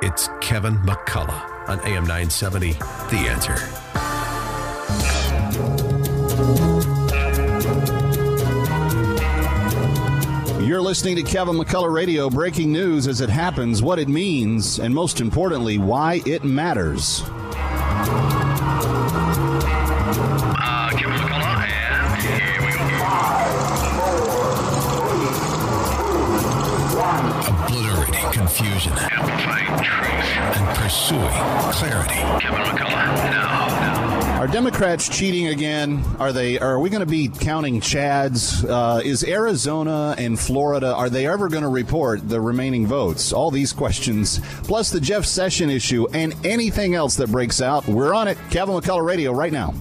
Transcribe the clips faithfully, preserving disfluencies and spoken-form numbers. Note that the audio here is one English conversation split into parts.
It's Kevin McCullough on A M nine seventy, The Answer. You're listening to Kevin McCullough Radio, breaking news as it happens, what it means, and most importantly, why it matters. Uh, Kevin McCullough, and here we go. Obliterating confusion. Amplifying truth. And pursuing clarity. Kevin McCullough, now, now. Are Democrats cheating again? Are they? Are we going to be counting Chads? Uh, is Arizona and Florida, are they ever going to report the remaining votes? All these questions, plus the Jeff Sessions issue and anything else that breaks out. We're on it. Kevin McCullough Radio right now.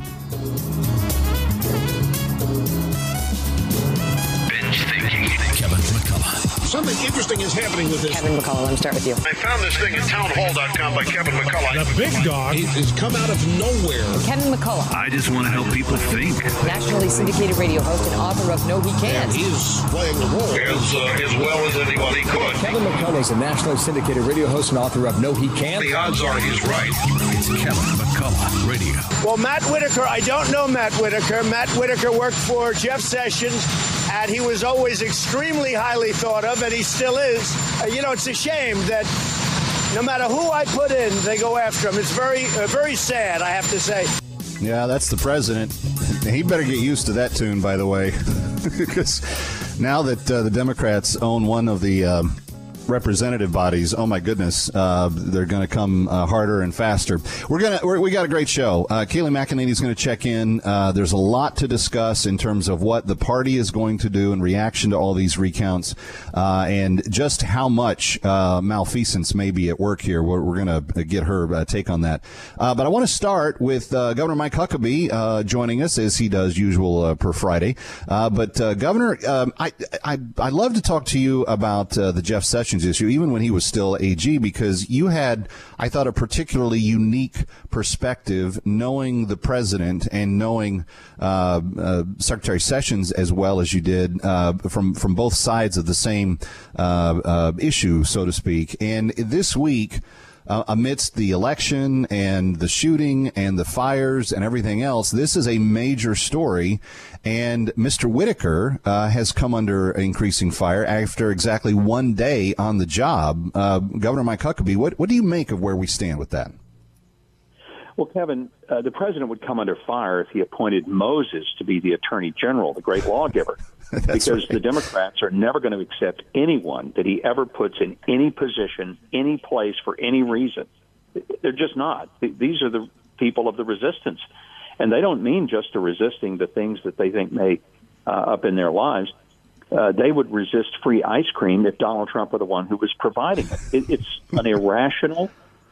Binge thinking. Kevin McCullough. Something interesting is happening with this. Kevin McCullough, let me start with you. I found this thing at townhall dot com by Kevin McCullough. The big dog has come out of nowhere. Kevin McCullough, I just want to help people think. nationally syndicated radio host and author of No He Can't. He's playing the role as, uh, as well as anybody could. Kevin McCullough is a nationally syndicated radio host and author of No He Can't. The odds are he's right. It's Kevin McCullough Radio. Well, Matt Whitaker, I don't know Matt Whitaker. Matt Whitaker worked for Jeff Sessions, and he was always extremely highly thought of, and he still is. Uh, you know, it's a shame that no matter who I put in, they go after him. It's very, uh, very sad, I have to say. Yeah, that's the president. He better get used to that tune, by the way, because now that uh, the Democrats own one of the uh, representative bodies, oh my goodness, uh, they're going to come uh, harder and faster. We're gonna we're, we got a great show. Uh, Kayleigh McEnany is going to check in. Uh, there's a lot to discuss in terms of what the party is going to do in reaction to all these recounts, uh, and just how much uh, malfeasance may be at work here. We're, we're going to get her uh, take on that. Uh, but I want to start with uh, Governor Mike Huckabee uh, joining us as he does usual uh, per Friday. Uh, but uh, Governor, um, I I I love to talk to you about uh, the Jeff Sessions issue, even when he was still A G, because you had, I thought, a particularly unique perspective, knowing the president and knowing uh, uh, Secretary Sessions as well as you did, uh, from from both sides of the same uh, uh, issue, so to speak. And this week, Uh, amidst the election and the shooting and the fires and everything else, this is a major story. And Mister Whitaker uh, has come under increasing fire after exactly one day on the job. Uh, Governor Mike Huckabee, what, what do you make of where we stand with that? Well, Kevin, uh, the president would come under fire if he appointed Moses to be the attorney general, the great lawgiver. because right. The Democrats are never going to accept anyone that he ever puts in any position, any place, for any reason. They're just not. These are the people of the resistance. And they don't mean just to resisting the things that they think may uh, up in their lives. Uh, they would resist free ice cream if Donald Trump were the one who was providing it. it it's an irrational,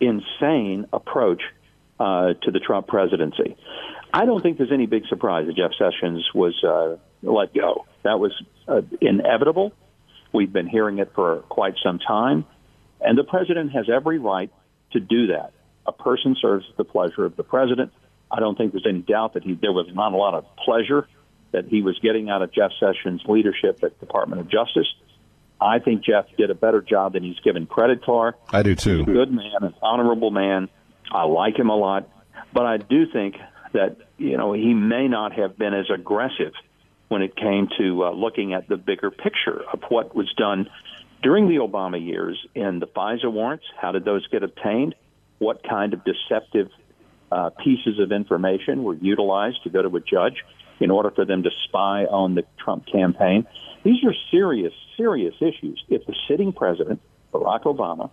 insane approach uh, to the Trump presidency. I don't think there's any big surprise that Jeff Sessions was uh, let go. That was uh, inevitable. We've been hearing it for quite some time. And the president has every right to do that. A person serves at the pleasure of the president. I don't think there's any doubt that he, there was not a lot of pleasure that he was getting out of Jeff Sessions' leadership at the Department of Justice. I think Jeff did a better job than he's given credit for. I do, too. He's a good man, an honorable man. I like him a lot. But I do think that, you know, he may not have been as aggressive when it came to uh, looking at the bigger picture of what was done during the Obama years in the FISA warrants. How did those get obtained? What kind of deceptive uh, pieces of information were utilized to go to a judge in order for them to spy on the Trump campaign? These are serious, serious issues. If the sitting president, Barack Obama,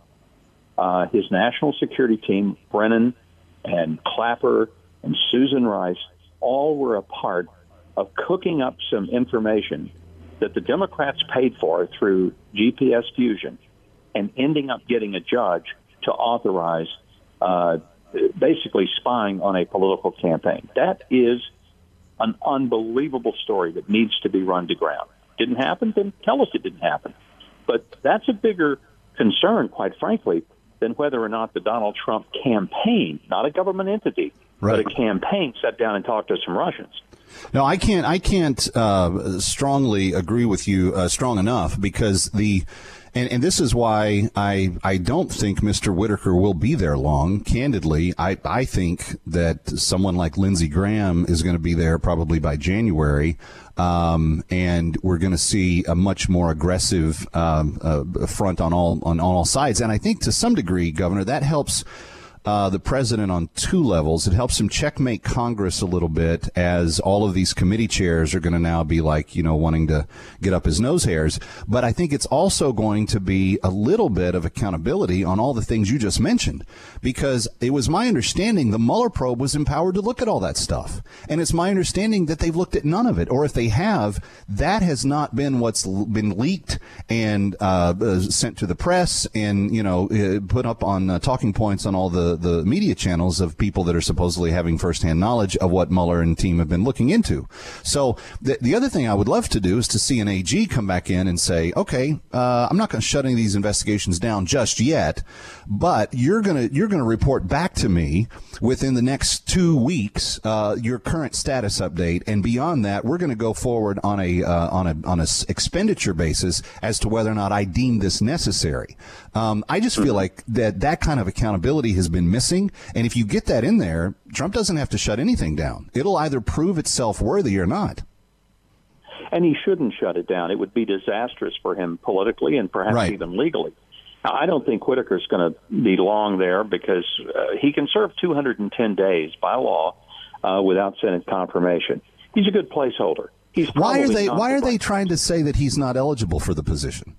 uh, his national security team, Brennan and Clapper and Susan Rice, all were a part of cooking up some information that the Democrats paid for through G P S fusion and ending up getting a judge to authorize uh, basically spying on a political campaign. That is an unbelievable story that needs to be run to ground. Didn't happen? Then tell us it didn't happen. But that's a bigger concern, quite frankly, than whether or not the Donald Trump campaign, not a government entity, right, but a campaign, sat down and talked to some Russians. No, I can't. I can't uh, strongly agree with you uh, strong enough, because the And, and this is why I I don't think Mister Whitaker will be there long. Candidly, I, I think that someone like Lindsey Graham is going to be there probably by January, um, and we're going to see a much more aggressive um, uh, front on all on all sides. And I think to some degree, Governor, that helps Uh, the president on two levels. It helps him checkmate Congress a little bit, as all of these committee chairs are going to now be like, you know, wanting to get up his nose hairs. But I think it's also going to be a little bit of accountability on all the things you just mentioned, because it was my understanding the Mueller probe was empowered to look at all that stuff. And it's my understanding that they've looked at none of it. Or if they have, that has not been what's been leaked and uh, sent to the press and, you know, put up on uh, talking points on all the the media channels of people that are supposedly having firsthand knowledge of what Mueller and team have been looking into. So the, the other thing I would love to do is to see an A G come back in and say, okay, uh, I'm not going to shut any of these investigations down just yet, but you're going to you're going to report back to me within the next two weeks uh, your current status update, and beyond that, we're going to go forward on a uh, on a on a expenditure basis as to whether or not I deem this necessary. Um, I just feel like that that kind of accountability has been missing, and if you get that in there, Trump doesn't have to shut anything down. It'll either prove itself worthy or not. And he shouldn't shut it down. It would be disastrous for him politically and perhaps right. even legally. Now, I don't think Whitaker's going to be long there, because uh, he can serve two hundred ten days by law uh, without Senate confirmation. He's a good placeholder. He's why are they Why are the they trying to say that he's not eligible for the position?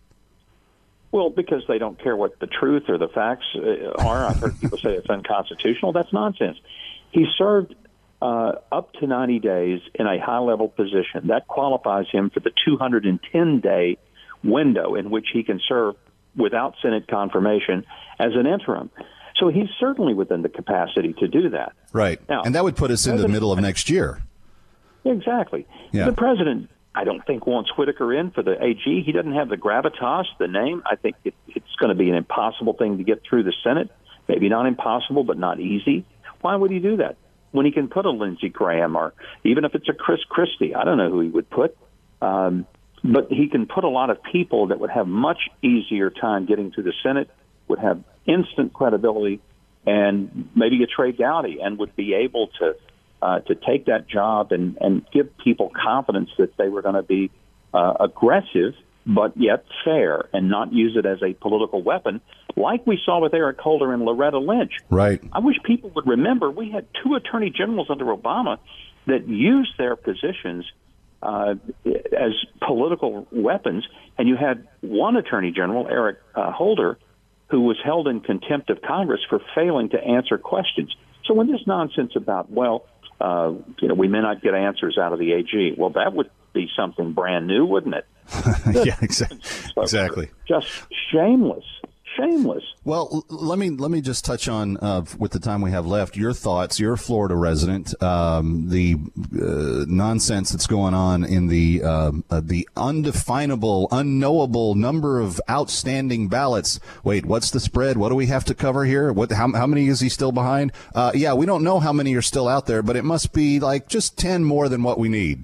Well, because they don't care what the truth or the facts are. I've heard people say it's unconstitutional. That's nonsense. He served uh, up to ninety days in a high-level position. That qualifies him for the two hundred ten day window in which he can serve without Senate confirmation as an interim. So he's certainly within the capacity to do that. Right. Now, and that would put us in the middle of next year. Exactly. Yeah. The president, I don't think, wants Whitaker in for the A G. He doesn't have the gravitas, the name. I think it, it's going to be an impossible thing to get through the Senate. Maybe not impossible, but not easy. Why would he do that when he can put a Lindsey Graham, or even if it's a Chris Christie? I don't know who he would put. Um, but he can put a lot of people that would have much easier time getting to the Senate, would have instant credibility, and maybe a Trey Gowdy, and would be able to Uh, to take that job and, and give people confidence that they were going to be uh, aggressive but yet fair, and not use it as a political weapon like we saw with Eric Holder and Loretta Lynch. Right. I wish people would remember we had two attorney generals under Obama that used their positions uh, as political weapons, and you had one attorney general, Eric uh, Holder, who was held in contempt of Congress for failing to answer questions. So when this nonsense about, well, Uh, you know, we may not get answers out of the A G. Well, that would be something brand new, wouldn't it? Yeah, exactly. Exactly. Just shameless, shameless. Well, let me let me just touch on, uh, with the time we have left, your thoughts. You're a Florida resident. Um, the uh, nonsense that's going on in the uh, uh, the undefinable, unknowable number of outstanding ballots. Wait, what's the spread? What do we have to cover here? What? How, how many is he still behind? Uh, yeah, we don't know how many are still out there, but it must be like just ten more than what we need.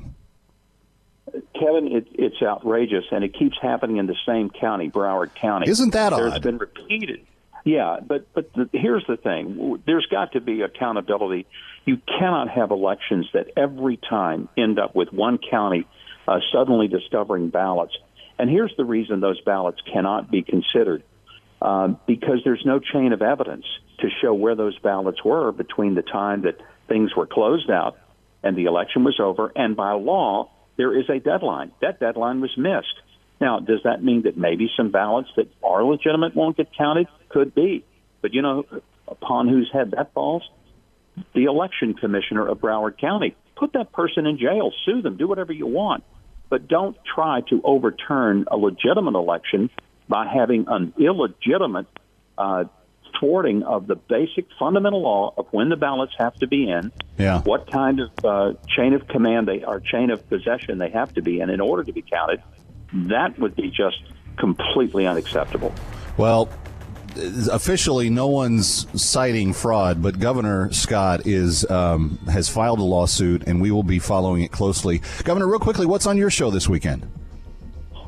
Kevin, it, it's outrageous, and it keeps happening in the same county, Broward County. Isn't that There's odd? been repeated. Yeah, but but the, here's the thing. There's got to be accountability. You cannot have elections that every time end up with one county uh, suddenly discovering ballots. And here's the reason those ballots cannot be considered, uh, because there's no chain of evidence to show where those ballots were between the time that things were closed out and the election was over, and by law, there is a deadline. That deadline was missed. Now, does that mean that maybe some ballots that are legitimate won't get counted? Could be. But, you know, upon whose head that falls? The election commissioner of Broward County. Put that person in jail. Sue them. Do whatever you want. But don't try to overturn a legitimate election by having an illegitimate uh, thwarting of the basic fundamental law of when the ballots have to be in, yeah. what kind of uh, chain of command they or chain of possession they have to be in in order to be counted. That would be just completely unacceptable. Well, officially, no one's citing fraud, but Governor Scott is um, has filed a lawsuit, and we will be following it closely. Governor, real quickly, what's on your show this weekend?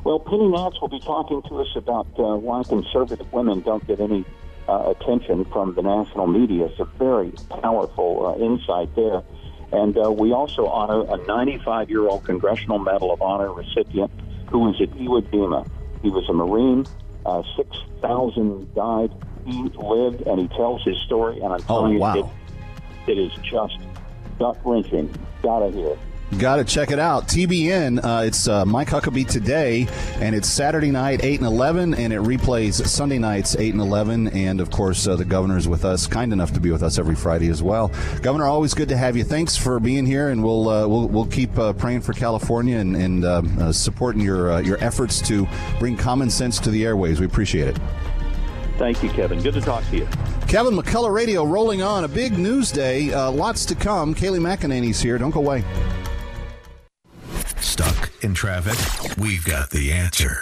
Well, Penny Nance will be talking to us about uh, why conservative women don't get any uh, attention from the national media. It's a very powerful uh, insight there. And uh, we also honor a ninety-five-year-old Congressional Medal of Honor recipient who was at Iwo Jima. He was a Marine. Uh, six thousand died. He lived, and he tells his story. And I'm telling oh, you, wow. it, it is just gut-wrenching. Gotta hear. Got to check it out. T B N, uh, it's uh, Mike Huckabee Today, and it's Saturday night, eight and eleven, and it replays Sunday nights, eight and eleven. And, of course, uh, the governor's with us, kind enough to be with us every Friday as well. Governor, always good to have you. Thanks for being here, and we'll uh, we'll, we'll keep uh, praying for California and, and uh, uh, supporting your, uh, your efforts to bring common sense to the airways. We appreciate it. Thank you, Kevin. Good to talk to you. Kevin McCullough Radio rolling on. A big news day. Uh, lots to come. Kayleigh McEnany's here. Don't go away. Stuck in traffic? We've got the answer.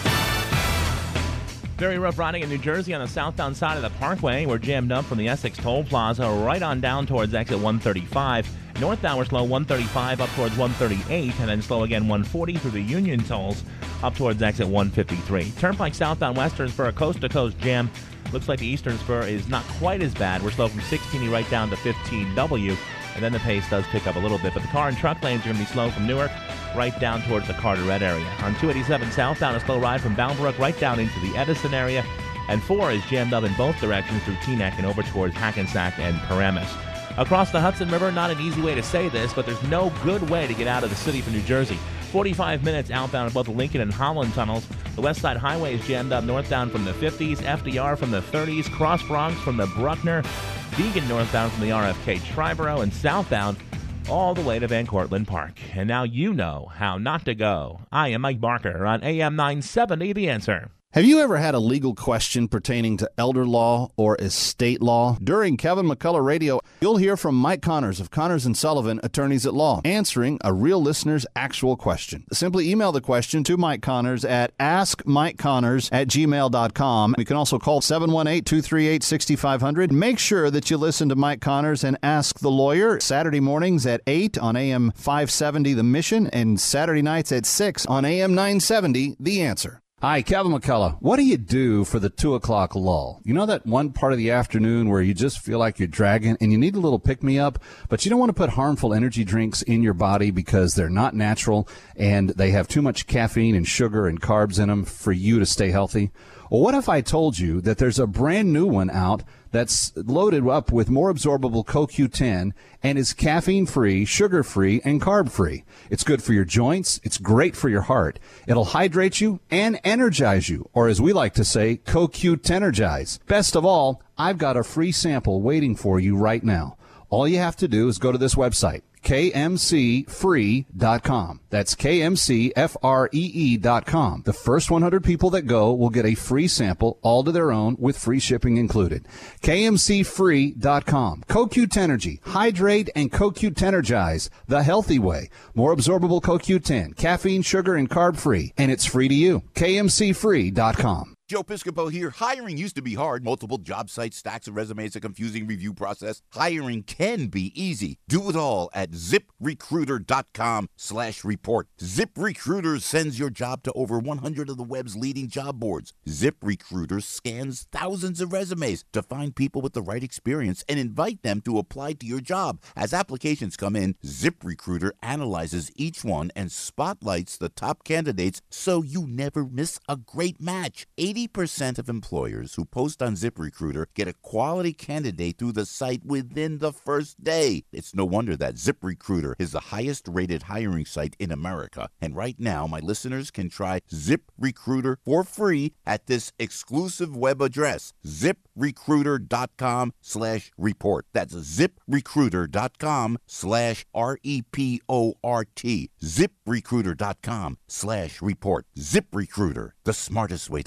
Very rough riding in New Jersey on the southbound side of the Parkway. We're jammed up from the Essex Toll Plaza right on down towards exit one thirty-five. Northbound, we're slow one thirty-five up towards one thirty-eight, and then slow again one forty through the Union Tolls up towards exit one fifty-three. Turnpike southbound Western Spur, coast-to-coast jam. Looks like the Eastern Spur is not quite as bad. We're slow from sixteen E right down to fifteen W, and then the pace does pick up a little bit. But the car and truck lanes are going to be slow from Newark right down towards the Carteret area. On two eighty-seven southbound, a slow ride from Boundbrook right down into the Edison area. And four is jammed up in both directions through Teaneck and over towards Hackensack and Paramus. Across the Hudson River, not an easy way to say this, but there's no good way to get out of the city from New Jersey. forty-five minutes outbound in both the Lincoln and Holland tunnels. The West Side Highway is jammed up northbound from the fifties, F D R from the thirties, Cross Bronx from the Bruckner, Deegan northbound from the R F K Triborough, and southbound all the way to Van Cortlandt Park. And now you know how not to go. I am Mike Barker on A M nine seventy, The Answer. Have you ever had a legal question pertaining to elder law or estate law? During Kevin McCullough Radio, you'll hear from Mike Connors of Connors and Sullivan, Attorneys at Law, answering a real listener's actual question. Simply email the question to Mike Connors at ask mike connors at gmail dot com. You can also call seven one eight, two three eight, six five zero zero. Make sure that you listen to Mike Connors and Ask the Lawyer Saturday mornings at eight on A M five seventy The Mission and Saturday nights at six on A M nine seventy The Answer. Hi, Kevin McCullough. What do you do for the two o'clock lull? You know that one part of the afternoon where you just feel like you're dragging and you need a little pick-me-up, but you don't want to put harmful energy drinks in your body because they're not natural and they have too much caffeine and sugar and carbs in them for you to stay healthy? Well, what if I told you that there's a brand new one out that's loaded up with more absorbable C O Q ten and is caffeine-free, sugar-free, and carb-free. It's good for your joints. It's great for your heart. It'll hydrate you and energize you, or as we like to say, C O Q ten-ergize. Best of all, I've got a free sample waiting for you right now. All you have to do is go to this website, K M C free dot com. That's K M C free dot com. The first one hundred people that go will get a free sample, all to their own, with free shipping included. K M C free dot com. C O Q ten-ergy. Hydrate and C O Q ten-ergize the healthy way. More absorbable C O Q ten, caffeine, sugar, and carb-free. And it's free to you. K M C free dot com. Joe Piscopo here. Hiring used to be hard. Multiple job sites, stacks of resumes, a confusing review process. Hiring can be easy. Do it all at zip recruiter dot com slash report. ZipRecruiter sends your job to over one hundred of the web's leading job boards. ZipRecruiter scans thousands of resumes to find people with the right experience and invite them to apply to your job. As applications come in, ZipRecruiter analyzes each one and spotlights the top candidates so you never miss a great match. eighty percent of employers who post on ZipRecruiter get a quality candidate through the site within the first day. It's no wonder that ZipRecruiter is the highest-rated hiring site in America. And right now, my listeners can try ZipRecruiter for free at this exclusive web address, zip recruiter dot com slash report. That's zip recruiter dot com slash R E P O R T. zip recruiter dot com slash report. ZipRecruiter, the smartest way to hire.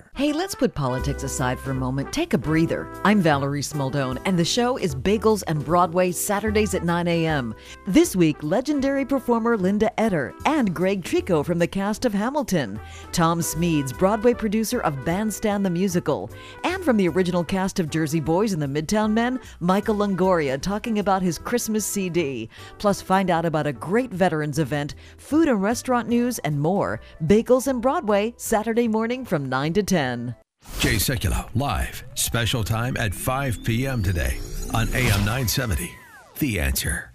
Hey, let's put politics aside for a moment. Take a breather. I'm Valerie Smaldone, and the show is Bagels and Broadway, Saturdays at nine a.m. This week, legendary performer Linda Eder and Greg Trico from the cast of Hamilton, Tom Smeeds, Broadway producer of Bandstand the Musical, and from the original cast of Jersey Boys and the Midtown Men, Michael Longoria talking about his Christmas C D. Plus, find out about a great veterans event, food and restaurant news, and more. Bagels and Broadway, Saturday morning from nine to ten. Jay Sekulow, live, special time at five p.m. today on A M nine seventy, The Answer.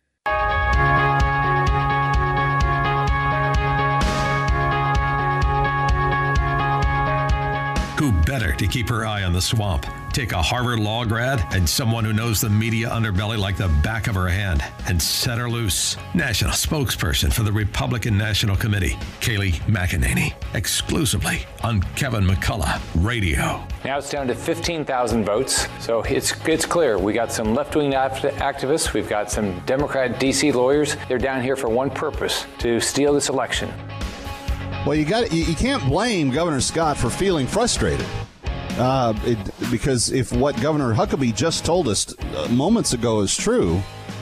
Who better to keep her eye on the swamp? Take a Harvard Law grad and someone who knows the media underbelly like the back of her hand and set her loose. National spokesperson for the Republican National Committee, Kayleigh McEnany, exclusively on Kevin McCullough Radio. Now it's down to fifteen thousand votes, so it's it's clear. We got some left-wing activists, we've got some Democrat D C lawyers. They're down here for one purpose, to steal this election. Well, you got you, you can't blame Governor Scott for feeling frustrated. Uh, it, because if what Governor Huckabee just told us uh, moments ago is true,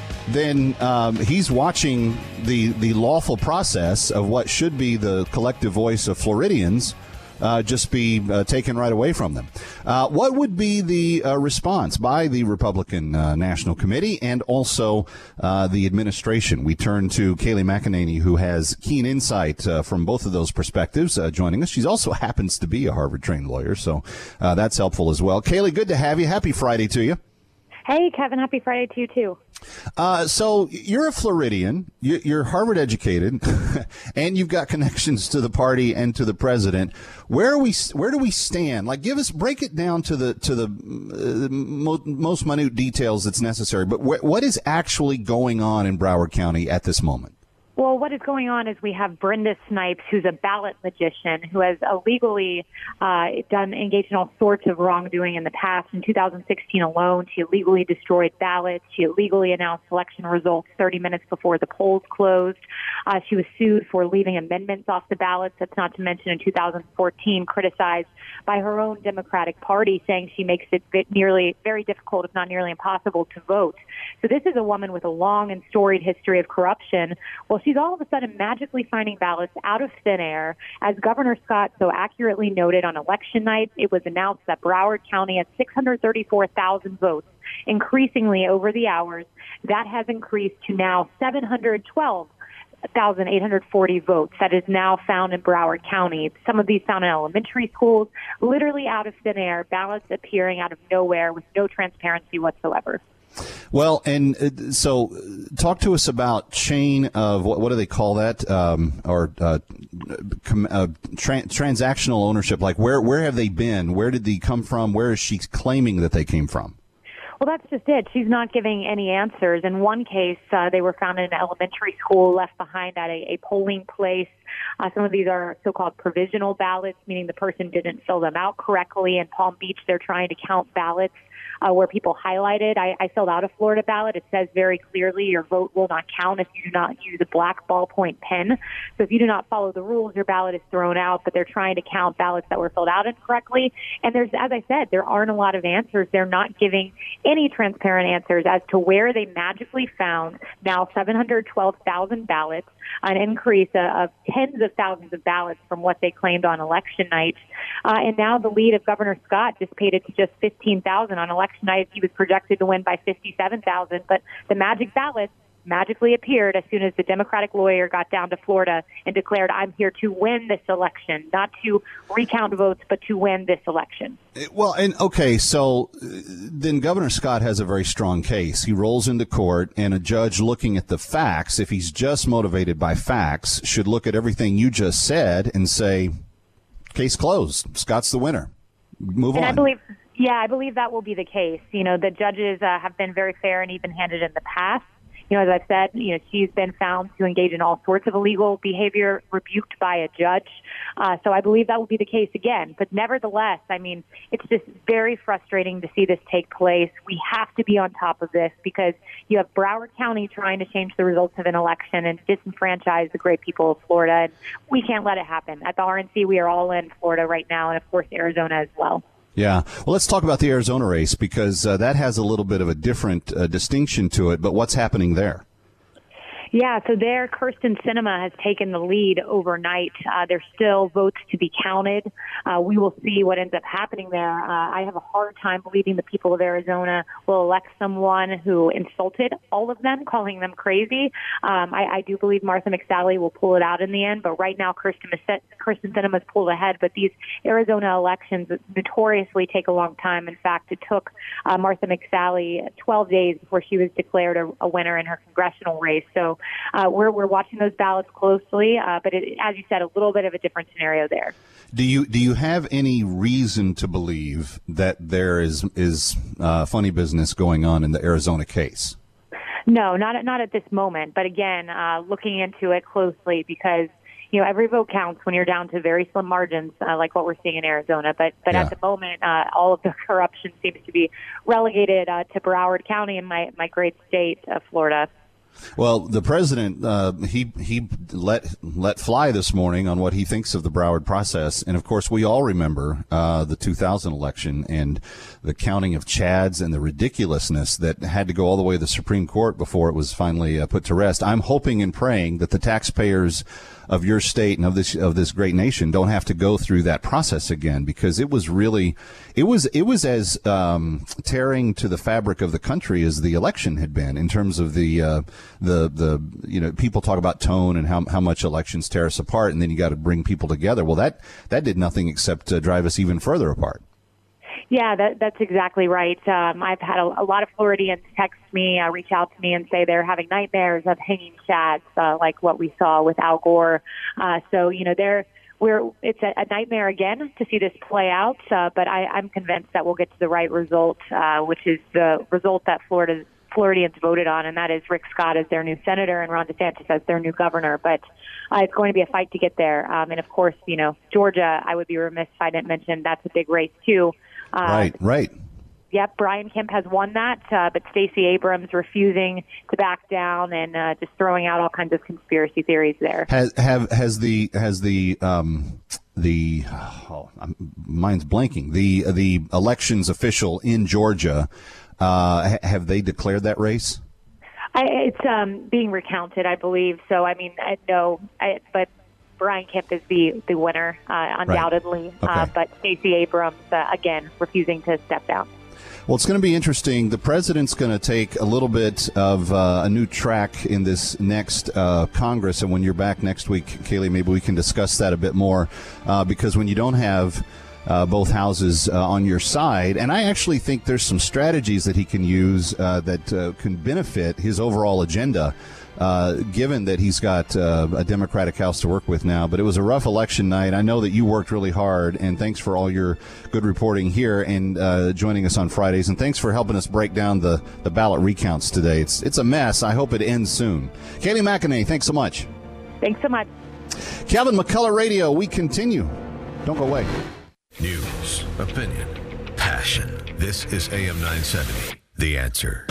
then um, he's watching the the lawful process of what should be the collective voice of Floridians uh, just be uh, taken right away from them. Uh, what would be the uh, response by the Republican uh, National Committee and also uh, the administration? We turn to Kayleigh McEnany, who has keen insight uh, from both of those perspectives, uh, joining us. She also happens to be a Harvard-trained lawyer, so uh, that's helpful as well. Kayleigh, good to have you. Happy Friday to you. Hey, Kevin. Happy Friday to you, too. Uh, so you're a Floridian, you're Harvard educated, and you've got connections to the party and to the president. Where are we? Where do we stand? Like, give us, break it down to the to the uh, mo- most minute details that's necessary. But wh- what is actually going on in Broward County at this moment? Well, what is going on is we have Brenda Snipes, who's a ballot magician, who has illegally uh, done engaged in all sorts of wrongdoing in the past. In two thousand sixteen alone, she illegally destroyed ballots. She illegally announced election results thirty minutes before the polls closed. Uh, she was sued for leaving amendments off the ballots. That's not to mention in two thousand fourteen, criticized by her own Democratic Party, saying she makes it nearly very difficult, if not nearly impossible, to vote. So this is a woman with a long and storied history of corruption. Well, she's all of a sudden magically finding ballots out of thin air. As Governor Scott so accurately noted on election night, it was announced that Broward County had six hundred thirty-four thousand votes. Increasingly over the hours, that has increased to now seven hundred twelve thousand eight hundred forty votes that is now found in Broward County. Some of these found in elementary schools, literally out of thin air, ballots appearing out of nowhere with no transparency whatsoever. Well, and uh, so talk to us about chain of, what, what do they call that, um, or uh, com, uh, tra- transactional ownership. Like, where, where have they been? Where did they come from? Where is she claiming that they came from? Well, that's just it. She's not giving any answers. In one case, uh, they were found in an elementary school left behind at a, a polling place. Uh, some of these are so-called provisional ballots, meaning the person didn't fill them out correctly. In Palm Beach, they're trying to count ballots uh, where people highlighted. I, I filled out a Florida ballot. It says very clearly your vote will not count if you do not use a black ballpoint pen. So if you do not follow the rules, your ballot is thrown out, but they're trying to count ballots that were filled out incorrectly. And there's, as I said, there aren't a lot of answers. They're not giving any transparent answers as to where they magically found now seven hundred twelve thousand ballots, an increase of tens of thousands of ballots from what they claimed on election night. Uh, and now the lead of Governor Scott dissipated to just fifteen thousand. On election night, he was projected to win by fifty-seven thousand, but the magic ballots magically appeared as soon as the Democratic lawyer got down to Florida and declared, I'm here to win this election, not to recount votes, but to win this election. Well, and okay, so then Governor Scott has a very strong case. He rolls into court, and a judge looking at the facts, if he's just motivated by facts, should look at everything you just said and say, case closed. Scott's the winner. Move and on. I believe, yeah, I believe that will be the case. You know, the judges uh, have been very fair and even-handed in the past. you know, as I've said, you know, she's been found to engage in all sorts of illegal behavior, rebuked by a judge. Uh, so I believe that will be the case again. But nevertheless, I mean, it's just very frustrating to see this take place. We have to be on top of this because you have Broward County trying to change the results of an election and disenfranchise the great people of Florida. And we can't let it happen. At the R N C, we are all in Florida right now, and of course, Arizona as well. Yeah. Well, let's talk about the Arizona race because uh, that has a little bit of a different uh, distinction to it. But what's happening there? Yeah, so there, Kyrsten Sinema has taken the lead overnight. Uh, there's still votes to be counted. Uh, we will see what ends up happening there. Uh, I have a hard time believing the people of Arizona will elect someone who insulted all of them, calling them crazy. Um, I, I do believe Martha McSally will pull it out in the end, but right now Kyrsten, Kyrsten Sinema's pulled ahead. But these Arizona elections notoriously take a long time. In fact, it took uh, Martha McSally twelve days before she was declared a, a winner in her congressional race. So Uh, we're we're watching those ballots closely, uh, but it, as you said, a little bit of a different scenario there. Do you do you have any reason to believe that there is is uh, funny business going on in the Arizona case? No, not at, not at this moment. But again, uh, looking into it closely because you know every vote counts when you're down to very slim margins, uh, like what we're seeing in Arizona. But but Yeah. at the moment, uh, all of the corruption seems to be relegated uh, to Broward County in my my great state of Florida. Well, the president, uh, he he let let fly this morning on what he thinks of the Broward process. And, of course, we all remember uh, the two thousand election and the counting of Chads and the ridiculousness that had to go all the way to the Supreme Court before it was finally uh, put to rest. I'm hoping and praying that the taxpayers of your state and of this of this great nation don't have to go through that process again, because it was really it was it was as um, tearing to the fabric of the country as the election had been in terms of the uh, the the you know people talk about tone and how how much elections tear us apart, and then you got to bring people together. Well, that that did nothing except uh, drive us even further apart. Yeah, that, that's exactly right. Um, I've had a, a lot of Floridians text me, uh, reach out to me and say they're having nightmares of hanging chads, uh, like what we saw with Al Gore. Uh, so, you know, they're, we're, it's a, a nightmare again to see this play out, uh, but I, I'm convinced that we'll get to the right result, uh, which is the result that Florida, Floridians voted on, and that is Rick Scott as their new senator and Ron DeSantis as their new governor. But uh, it's going to be a fight to get there. Um, and, of course, you know, Georgia, I would be remiss if I didn't mention that's a big race, too. Uh, right, right. Yep, Brian Kemp has won that, uh, but Stacey Abrams refusing to back down and uh, just throwing out all kinds of conspiracy theories there. Has have has the has the um, the oh, mine's blanking the the elections official in Georgia uh, have they declared that race? I, it's um, being recounted, I believe. So I mean, I know, I, but. Brian Kemp is the, the winner, uh, undoubtedly. Right. Okay. Uh, but Stacey Abrams, uh, again, refusing to step down. Well, it's going to be interesting. The president's going to take a little bit of uh, a new track in this next uh, Congress. And when you're back next week, Kaylee, maybe we can discuss that a bit more. Uh, because when you don't have uh, both houses uh, on your side, and I actually think there's some strategies that he can use uh, that uh, can benefit his overall agenda. Uh, given that he's got uh, a Democratic House to work with now. But it was a rough election night. I know that you worked really hard, and thanks for all your good reporting here and uh, joining us on Fridays. And thanks for helping us break down the, the ballot recounts today. It's it's a mess. I hope it ends soon. Kaylee McEnany, thanks so much. Thanks so much. Kevin McCullough Radio, we continue. Don't go away. News, opinion, passion. This is A M nine seventy, The Answer.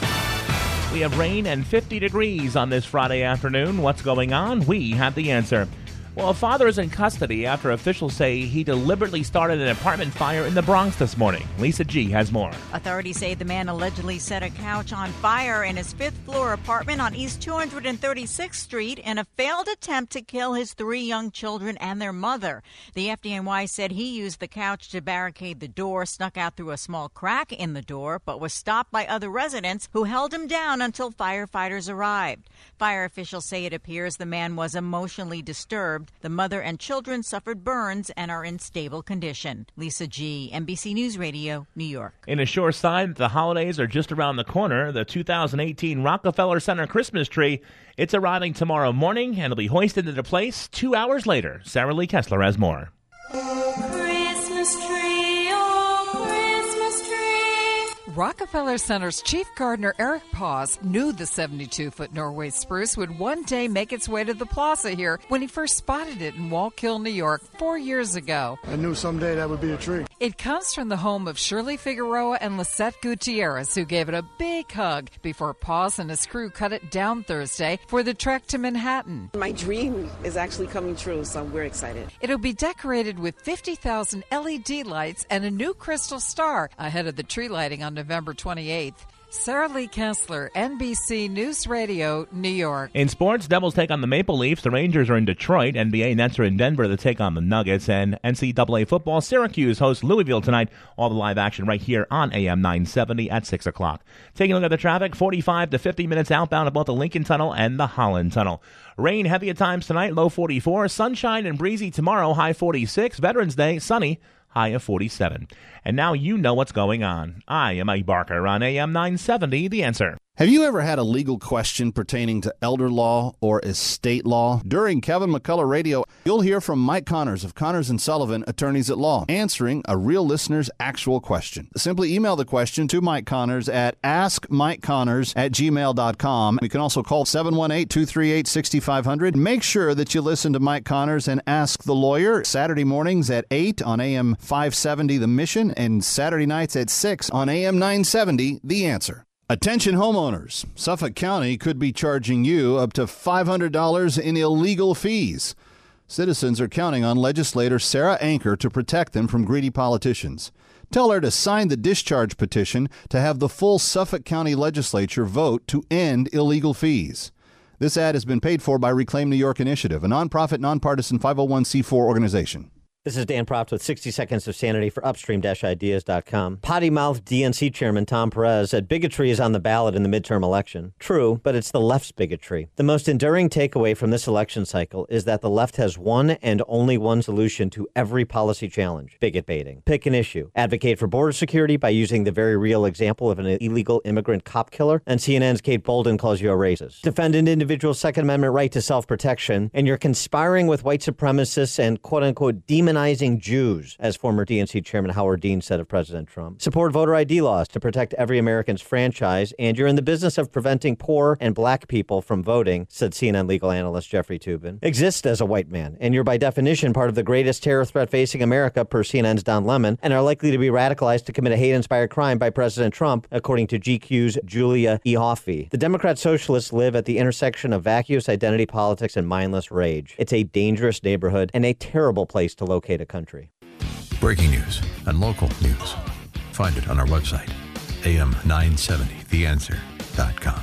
We have rain and fifty degrees on this Friday afternoon. What's going on? We have the answer. Well, a father is in custody after officials say he deliberately started an apartment fire in the Bronx this morning. Lisa G. has more. Authorities say the man allegedly set a couch on fire in his fifth-floor apartment on East two hundred thirty-sixth Street in a failed attempt to kill his three young children and their mother. The F D N Y said he used the couch to barricade the door, snuck out through a small crack in the door, but was stopped by other residents who held him down until firefighters arrived. Fire officials say it appears the man was emotionally disturbed. The mother and children suffered burns and are in stable condition. Lisa G., N B C News Radio, New York. In a sure sign that the holidays are just around the corner, the two thousand eighteen Rockefeller Center Christmas tree, it's arriving tomorrow morning and it'll be hoisted into place two hours later. Sarah Lee Kessler has more. Christmas tree, oh Christmas tree, Rockefeller Center's chief gardener Eric Paz knew the seventy-two-foot Norway spruce would one day make its way to the plaza here when he first spotted it in Wallkill, New York, four years ago. I knew someday that would be a tree. It comes from the home of Shirley Figueroa and Lisette Gutierrez, who gave it a big hug before Paz and his crew cut it down Thursday for the trek to Manhattan. My dream is actually coming true, so we're excited. It'll be decorated with fifty thousand L E D lights and a new crystal star ahead of the tree lighting on November twenty-eighth. Sarah Lee Kessler, N B C News Radio, New York. In sports, Devils take on the Maple Leafs. The Rangers are in Detroit. N B A Nets are in Denver to take on the Nuggets. And N C double A football, Syracuse hosts Louisville tonight. All the live action right here on A M nine seventy at six o'clock. Taking a look at the traffic, forty-five to fifty minutes outbound of both the Lincoln Tunnel and the Holland Tunnel. Rain heavy at times tonight, low forty-four. Sunshine and breezy tomorrow, high forty-six. Veterans Day, sunny, high of forty-seven. And now you know what's going on. I am Mike Barker on A M nine seventy, The Answer. Have you ever had a legal question pertaining to elder law or estate law? During Kevin McCullough Radio, you'll hear from Mike Connors of Connors and Sullivan, Attorneys at Law, answering a real listener's actual question. Simply email the question to Mike Connors at ask mike connors at gmail dot com. You can also call seven one eight, two three eight, six five zero zero. Make sure that you listen to Mike Connors and Ask the Lawyer Saturday mornings at eight on A M five seventy The Mission and Saturday nights at six on A M nine seventy The Answer. Attention homeowners, Suffolk County could be charging you up to five hundred dollars in illegal fees. Citizens are counting on legislator Sarah Anker to protect them from greedy politicians. Tell her to sign the discharge petition to have the full Suffolk County legislature vote to end illegal fees. This ad has been paid for by Reclaim New York Initiative, a nonprofit, nonpartisan five oh one c four organization. This is Dan Proft with sixty seconds of Sanity for upstream dash ideas dot com. Potty-mouthed D N C chairman Tom Perez said bigotry is on the ballot in the midterm election. True, but it's the left's bigotry. The most enduring takeaway from this election cycle is that the left has one and only one solution to every policy challenge: bigot baiting. Pick an issue. Advocate for border security by using the very real example of an illegal immigrant cop killer, and C N N's Kate Bolden calls you a racist. Defend an individual's Second Amendment right to self-protection, and you're conspiring with white supremacists and quote-unquote demonizing Jews, as former D N C Chairman Howard Dean said of President Trump. Support voter I D laws to protect every American's franchise, and you're in the business of preventing poor and black people from voting, said C N N legal analyst Jeffrey Toobin. Exist as a white man, and you're by definition part of the greatest terror threat facing America, per C N N's Don Lemon, and are likely to be radicalized to commit a hate-inspired crime by President Trump, according to G Q's Julia Ioffe. The Democrat socialists live at the intersection of vacuous identity politics and mindless rage. It's a dangerous neighborhood and a terrible place to locate a country. Breaking news and local news. Find it on our website, A M nine seventy the answer dot com.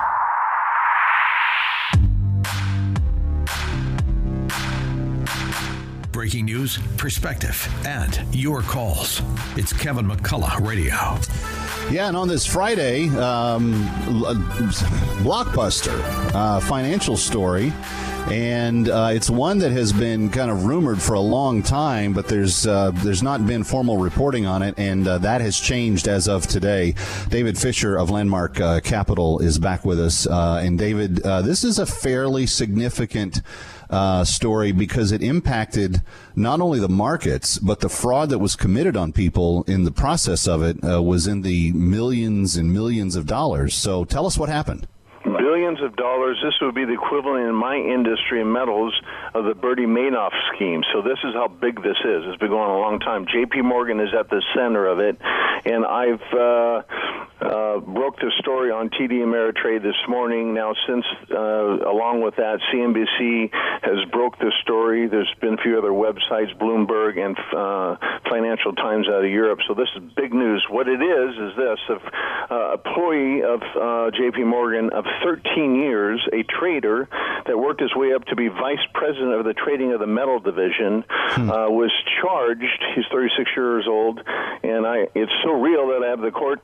Breaking news, perspective, and your calls. It's Kevin McCullough Radio. Yeah, and on this Friday, um, blockbuster uh, financial story. And uh, it's one that has been kind of rumored for a long time, but there's uh, there's not been formal reporting on it, and uh, that has changed as of today. David Fisher of Landmark uh, Capital is back with us. Uh, and David, uh, this is a fairly significant uh, story because it impacted not only the markets, but the fraud that was committed on people in the process of it uh, was in the millions and millions of dollars. So tell us what happened. Billions of dollars. This would be the equivalent in my industry in metals of the Bernie Madoff scheme. So this is how big this is. It's been going on a long time. J P Morgan is at the center of it, and I've uh, uh, broke the story on T D Ameritrade this morning. Now, since uh, along with that, C N B C has broke the story. There's been a few other websites, Bloomberg and uh, Financial Times out of Europe. So this is big news. What it is is this: an uh, employee of uh, J P Morgan of thirteen years, a trader that worked his way up to be vice president of the trading of the metal division, hmm. uh, was charged. He's thirty-six years old, and I it's so real that I have the court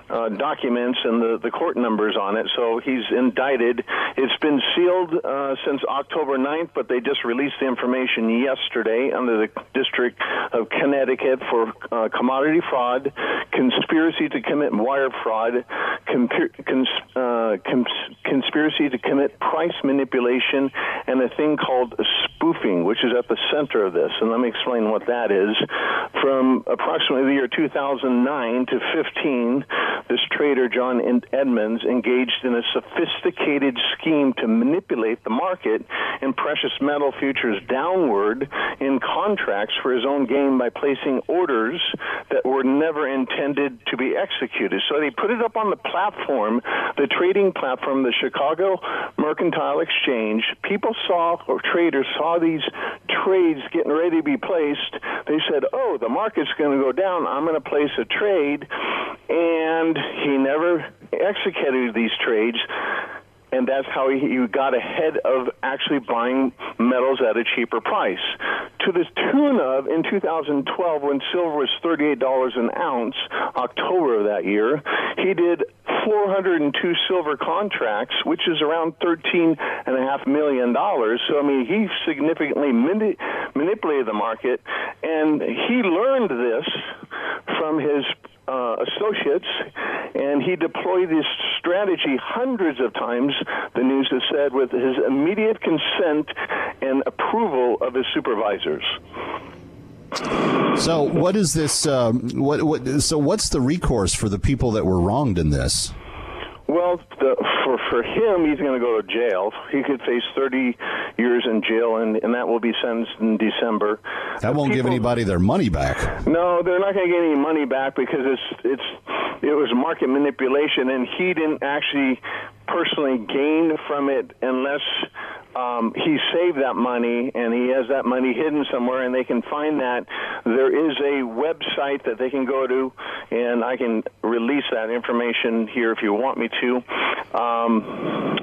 uh, documents and the, the court numbers on it. So he's indicted. It's been sealed uh, since October ninth, but they just released the information yesterday under the District of Connecticut for uh, commodity fraud, conspiracy to commit wire fraud, comp- cons- uh, cons- conspiracy to commit price manipulation, and a thing called spoofing, which is at the center of this. And let me explain what that is. From approximately the year two thousand nine to fifteen, this trader, John Edmonds, engaged in a sophisticated scheme to manipulate the market in precious metal futures downward in contracts for his own gain by placing orders that were never intended to be executed. So they put it up on the platform, the trading platform, the Chicago Mercantile Exchange. People saw, or traders saw these trades getting ready to be placed. They said, oh, the market's going to go down. I'm going to place a trade. And he never executed these trades. And that's how he, he got ahead of actually buying metals at a cheaper price. To the tune of, in two thousand twelve, when silver was thirty-eight dollars an ounce, October of that year, he did four hundred two silver contracts, which is around thirteen point five million dollars. So, I mean, he significantly mani- manipulated the market, and he learned this from his Uh, associates, and he deployed this strategy hundreds of times, the news has said, with his immediate consent and approval of his supervisors. So what is this, um, what, what, so what's the recourse for the people that were wronged in this? Well, the, for for him, he's going to go to jail. He could face thirty years in jail, and, and that will be sentenced in December. That won't People, give anybody their money back. No, they're not going to get any money back because it's it's it was market manipulation, and he didn't actually personally gain from it unless um, he saved that money and he has that money hidden somewhere, and they can find that. There is a website that they can go to, and I can release that information here if you want me to. Um,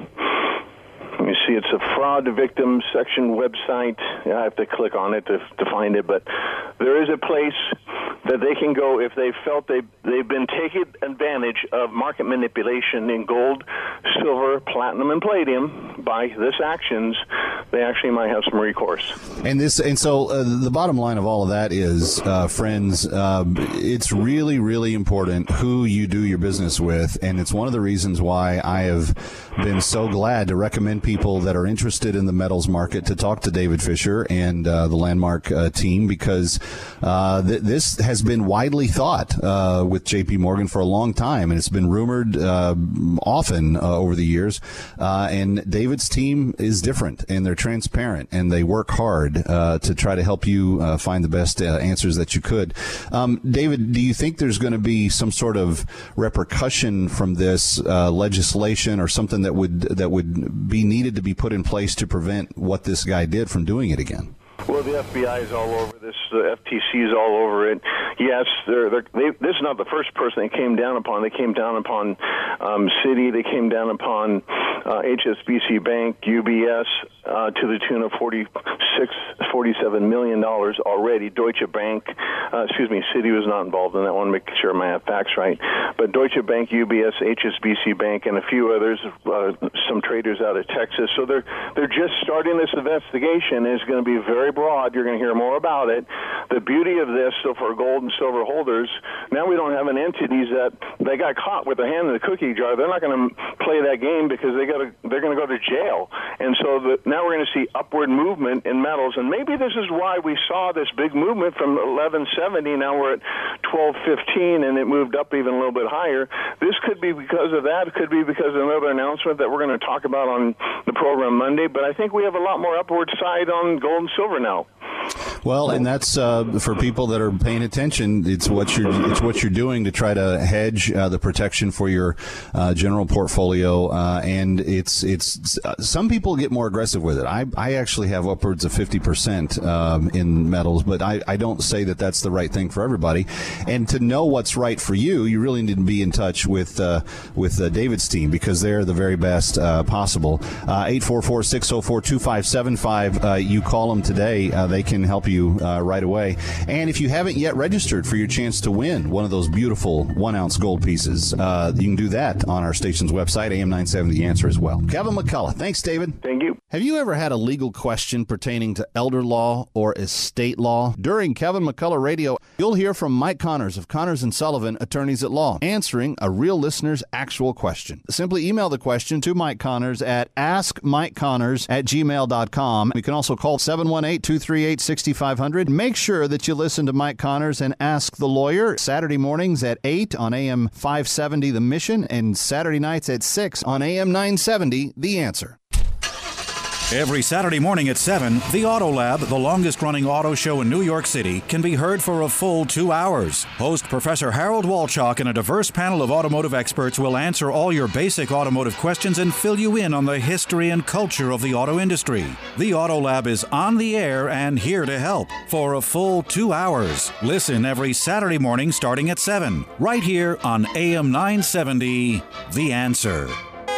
let me see, it's a fraud victim section website. I have to click on it to, to find it, but there is a place that they can go if they felt they, they've been taking advantage of market manipulation in gold, silver, platinum, and palladium by this actions. They actually might have some recourse. And this, and so uh, the bottom line of all of that is, uh, friends, uh, it's really, really important who you do your business with, and it's one of the reasons why I have been so glad to recommend people that are interested in the metals market to talk to David Fisher and uh, the Landmark uh, team, because uh, th- this has been widely thought uh, with J P Morgan for a long time, and it's been rumored uh, often uh, over the years. Uh, and David's team is different, and they're transparent, and they work hard uh, to try to help you uh, find the best uh, answers that you could. Um, David, do you think there's going to be some sort of repercussion from this uh, legislation or something that would that would be needed to be put in place to prevent what this guy did from doing it again? Well, the F B I is all over this. The F T C is all over it. Yes, they're, they're, they, this is not the first person they came down upon. They came down upon um, Citi. They came down upon uh, H S B C Bank, U B S, uh, to the tune of forty-six, forty-seven million dollars already. Deutsche Bank, uh, excuse me, Citi was not involved in that one. Make sure I have facts right. But Deutsche Bank, U B S, H S B C Bank, and a few others, uh, some traders out of Texas. So they're they're just starting this investigation. It's going to be very broad. You're going to hear more about it. The beauty of this, so for gold and silver holders, now we don't have an entities that they got caught with their hand in the cookie jar. They're not going to play that game because they got to, they're going to go to jail. And so the, now we're going to see upward movement in metals. And maybe this is why we saw this big movement from eleven seventy. Now we're at twelve fifteen, and it moved up even a little bit higher. This could be because of that. It could be because of another announcement that we're going to talk about on the program Monday. But I think we have a lot more upward side on gold and silver now. Well, and that's uh, for people that are paying attention. It's what you're it's what you're doing to try to hedge uh, the protection for your uh, general portfolio. Uh, and it's it's uh, some people get more aggressive with it. I I actually have upwards of fifty percent um, in metals, but I, I don't say that that's the right thing for everybody. And to know what's right for you, you really need to be in touch with uh, with uh, David's team, because they're the very best uh, possible. eight four four, six oh four, two five seven five. Uh, you call them today. Uh, they can help you you uh, right away. And if you haven't yet registered for your chance to win one of those beautiful one-ounce gold pieces, uh, you can do that on our station's website, A M nine seventy The Answer as well. Kevin McCullough. Thanks, David. Thank you. Have you ever had a legal question pertaining to elder law or estate law? During Kevin McCullough Radio, you'll hear from Mike Connors of Connors and Sullivan, Attorneys at Law, answering a real listener's actual question. Simply email the question to Mike Connors at ask mike connors at gmail dot com. You can also call seven one eight, two three eight, six five zero zero. Make sure that you listen to Mike Connors and Ask the Lawyer Saturday mornings at eight on A M five seventy The Mission and Saturday nights at six on A M nine seventy The Answer. Every Saturday morning at seven, the Auto Lab, the longest-running auto show in New York City, can be heard for a full two hours. Host Professor Harold Walchok and a diverse panel of automotive experts will answer all your basic automotive questions and fill you in on the history and culture of the auto industry. The Auto Lab is on the air and here to help for a full two hours. Listen every Saturday morning starting at seven, right here on A M nine seventy, The Answer.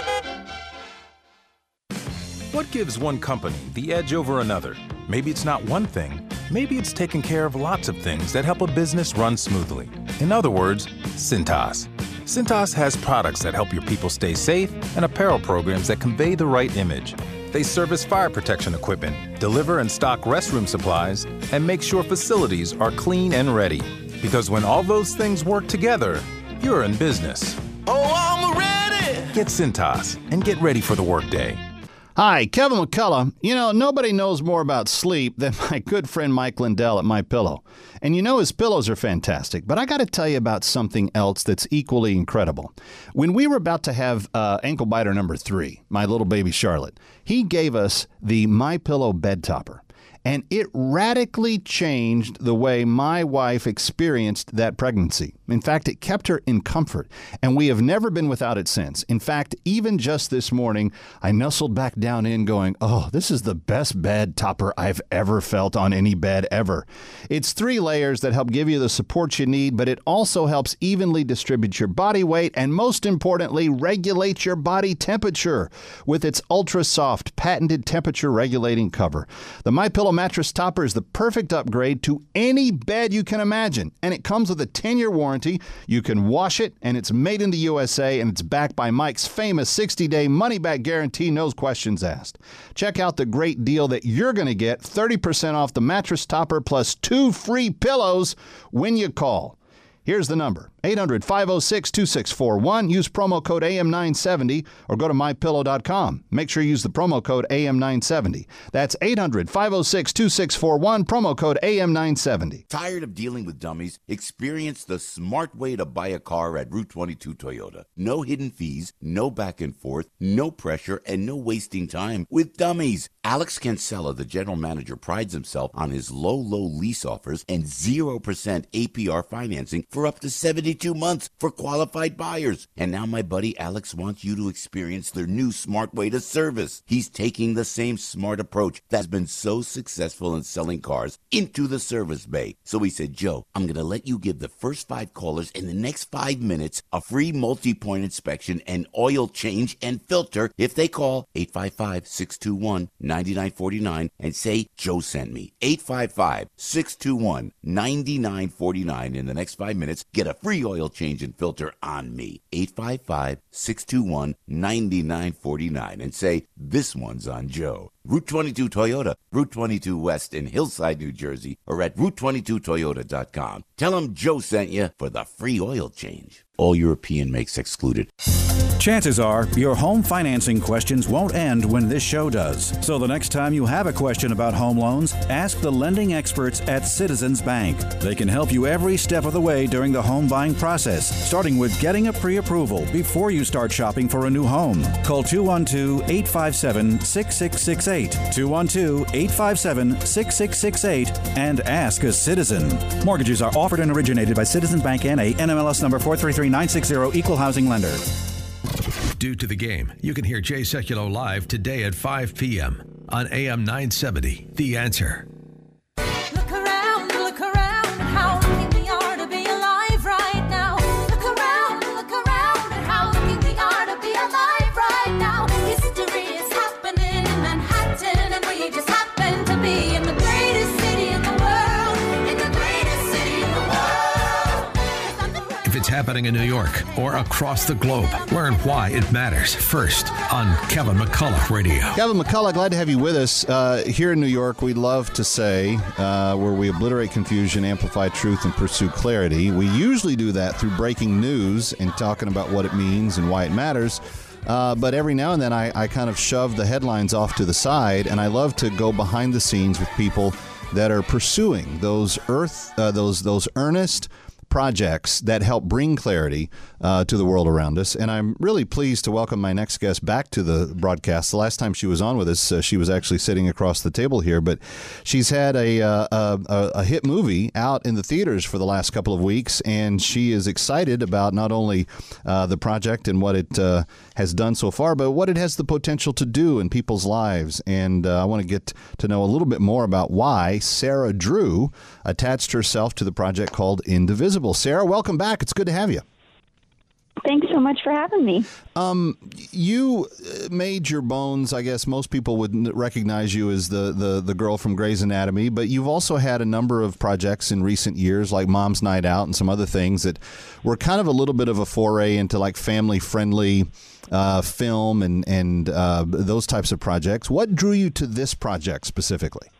What gives one company the edge over another? Maybe it's not one thing. Maybe it's taking care of lots of things that help a business run smoothly. In other words, Cintas. Cintas has products that help your people stay safe and apparel programs that convey the right image. They service fire protection equipment, deliver and stock restroom supplies, and make sure facilities are clean and ready. Because when all those things work together, you're in business. Oh, I'm ready! Get Cintas and get ready for the workday. Hi, Kevin McCullough. You know, nobody knows more about sleep than my good friend Mike Lindell at MyPillow. And you know his pillows are fantastic, but I got to tell you about something else that's equally incredible. When we were about to have uh, ankle biter number three, my little baby Charlotte, he gave us the MyPillow bed topper. And it radically changed the way my wife experienced that pregnancy. In fact, it kept her in comfort, and we have never been without it since. In fact, even just this morning, I nestled back down in going, oh, this is the best bed topper I've ever felt on any bed ever. It's three layers that help give you the support you need, but it also helps evenly distribute your body weight and, most importantly, regulate your body temperature with its ultra-soft, patented temperature-regulating cover. The MyPillow mattress topper is the perfect upgrade to any bed you can imagine, and it comes with a ten-year warranty. You can wash it, and it's made in the U S A, and it's backed by Mike's famous sixty-day money-back guarantee, no questions asked. Check out the great deal that you're going to get, thirty percent off the mattress topper plus two free pillows when you call. Here's the number, eight hundred, five oh six, two six four one. Use promo code A M nine seventy or go to my pillow dot com. Make sure you use the promo code A M nine seventy. That's eight hundred, five oh six, two six four one, promo code A M nine seventy. Tired of dealing with dummies? Experience the smart way to buy a car at Route twenty-two Toyota. No hidden fees, no back and forth, no pressure, and no wasting time with dummies. Alex Cancella, the general manager, prides himself on his low, low lease offers and zero percent A P R financing for up to seventy-two months for qualified buyers. And now my buddy Alex wants you to experience their new smart way to service. He's taking the same smart approach that's been so successful in selling cars into the service bay. So he said, Joe, I'm going to let you give the first five callers in the next five minutes a free multi-point inspection and oil change and filter if they call eight five five, six two one, nine nine four nine and say Joe sent me. eight five five, six two one, nine nine four nine. In the next five minutes, get a free oil change and filter on me. eight five five, six two one, nine nine four nine and say, this one's on Joe. Route twenty-two Toyota, Route twenty-two West in Hillside, New Jersey, or at route twenty-two toyota dot com. Tell them Joe sent you for the free oil change. All European makes excluded. Chances are your home financing questions won't end when this show does. So the next time you have a question about home loans, ask the lending experts at Citizens Bank. They can help you every step of the way during the home buying process, starting with getting a pre-approval before you start shopping for a new home. Call two one two, eight five seven, six six six eight, two one two, eight five seven, six six six eight, and ask a citizen. Mortgages are offered and originated by Citizens Bank N A, N M L S number four three three nine six zero, Equal Housing Lender. Due to the game, you can hear Jay Sekulow live today at five p.m. on A M nine seventy, The Answer. Look around, look around, how lucky we are to be alive right now. Look around, look around, how lucky we are to be alive right now. History is happening in Manhattan, and we just happen to be in the greatest city in the world. happening in New York or across the globe. Learn why it matters first on Kevin McCullough Radio. Kevin McCullough, glad to have you with us. Uh, here in New York, we love to say uh, where we obliterate confusion, amplify truth, and pursue clarity. We usually do that through breaking news and talking about what it means and why it matters. Uh, but every now and then I, I kind of shove the headlines off to the side, and I love to go behind the scenes with people that are pursuing those earth, uh, those those earnest projects that help bring clarity uh, to the world around us. And I'm really pleased to welcome my next guest back to the broadcast. The last time she was on with us, uh, she was actually sitting across the table here, but she's had a, uh, a, a hit movie out in the theaters for the last couple of weeks, and she is excited about not only uh, the project and what it uh, has done so far, but what it has the potential to do in people's lives. And uh, I want to get to know a little bit more about why Sarah Drew attached herself to the project called Indivisible. Sarah, welcome back. It's good to have you. Thanks so much for having me. Um, you made your bones, I guess most people would recognize you as the, the, the girl from Grey's Anatomy, but you've also had a number of projects in recent years like Mom's Night Out and some other things that were kind of a little bit of a foray into like family-friendly uh, film and, and uh, those types of projects. What drew you to this project specifically?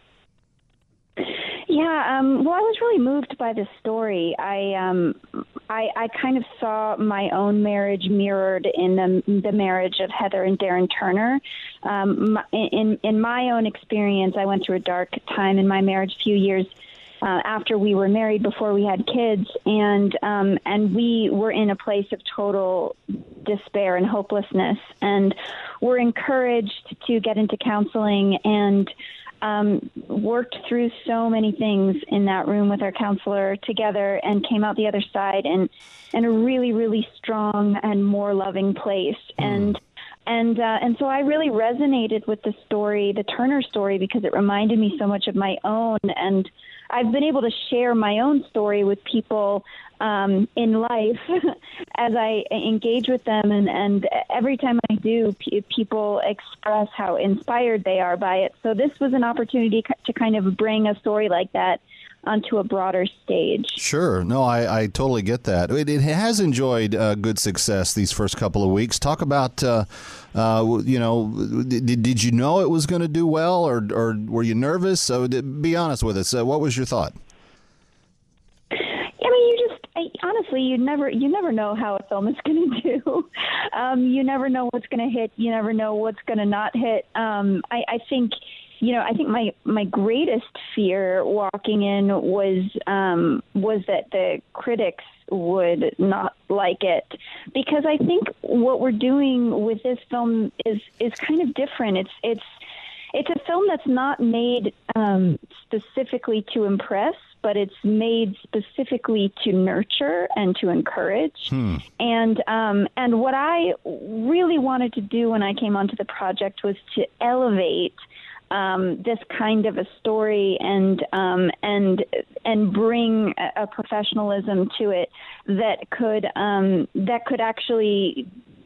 Yeah, um, well, I was really moved by this story. I, um, I, I kind of saw my own marriage mirrored in the, the marriage of Heather and Darren Turner. Um, my, in, in my own experience, I went through a dark time in my marriage a few years uh, after we were married, before we had kids, and um, and we were in a place of total despair and hopelessness, and were encouraged to get into counseling and Um, worked through so many things in that room with our counselor together, and came out the other side and in a really, really strong and more loving place. And and uh, and so I really resonated with the story, the Turner story, because it reminded me so much of my own. And I've been able to share my own story with people um, in life as I engage with them. And, and every time I do, p- people express how inspired they are by it. So this was an opportunity to kind of bring a story like that onto a broader stage. Sure. No, I, I totally get that. It, it has enjoyed uh, good success these first couple of weeks. Talk about, uh, uh, you know, did, did you know it was going to do well, or, or were you nervous? So be honest with us. Uh, what was your thought? I mean, you just, I, honestly, you never, you never know how a film is going to do. Um, you never know what's going to hit. You never know what's going to not hit. Um, I, I think, you know, I think my, my greatest fear walking in was um, was that the critics would not like it, because I think what we're doing with this film is is kind of different. It's it's it's a film that's not made um, specifically to impress, but it's made specifically to nurture and to encourage. Hmm. And um, and what I really wanted to do when I came onto the project was to elevate Um, this kind of a story and um, and and bring a, a professionalism to it that could um, that could actually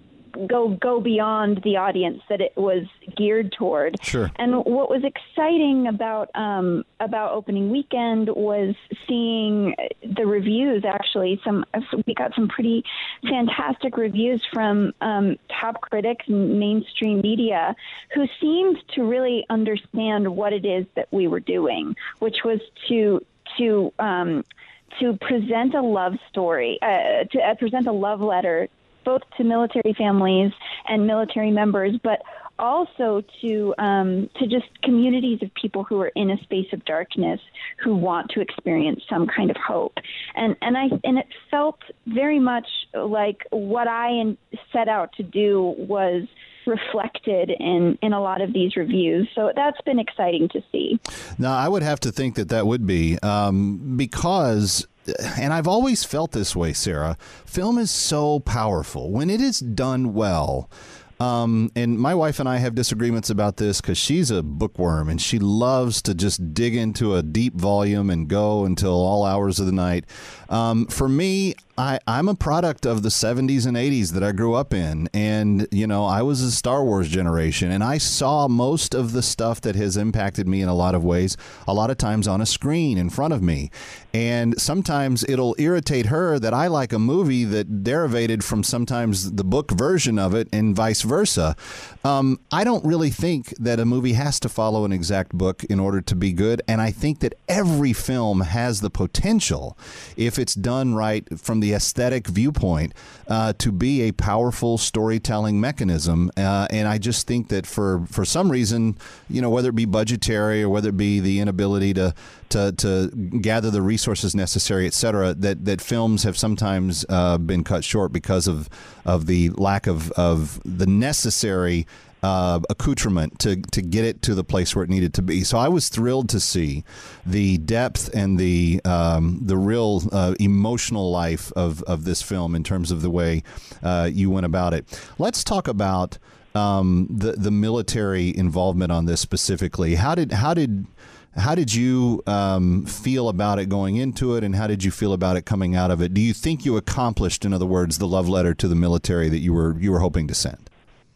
go go beyond the audience that it was geared toward. Sure. And what was exciting about um, about opening weekend was seeing the reviews. Actually, some we got some pretty fantastic reviews from um, top critics and mainstream media who seemed to really understand what it is that we were doing, which was to to um, to present a love story, uh, to uh, present a love letter, both to military families and military members, but also to um, to just communities of people who are in a space of darkness who want to experience some kind of hope. And and I and it felt very much like what I set out to do was reflected in, in a lot of these reviews. So that's been exciting to see. Now, I would have to think that that would be um, because, and I've always felt this way, Sarah, film is so powerful. When it is done well, Um, and my wife and I have disagreements about this because she's a bookworm and she loves to just dig into a deep volume and go until all hours of the night. Um, for me, I, I'm a product of the seventies and eighties that I grew up in. And, you know, I was a Star Wars generation, and I saw most of the stuff that has impacted me in a lot of ways, a lot of times on a screen in front of me. And sometimes it'll irritate her that I like a movie that derivated from sometimes the book version of it and vice versa. Um, I don't really think that a movie has to follow an exact book in order to be good. And I think that every film has the potential, if it's done right from the aesthetic viewpoint, uh, to be a powerful storytelling mechanism. Uh, and I just think that for, for some reason, you know, whether it be budgetary or whether it be the inability to to, to gather the resources necessary, et cetera, that, that films have sometimes uh, been cut short because of, of the lack of, of the necessary Uh, accoutrement to to get it to the place where it needed to be. So I was thrilled to see the depth and the um, the real uh, emotional life of, of this film in terms of the way uh, you went about it. Let's talk about um, the the military involvement on this specifically. How did how did How did you um, feel about it going into it, and how did you feel about it coming out of it? Do you think you accomplished, in other words, the love letter to the military that you were you were hoping to send?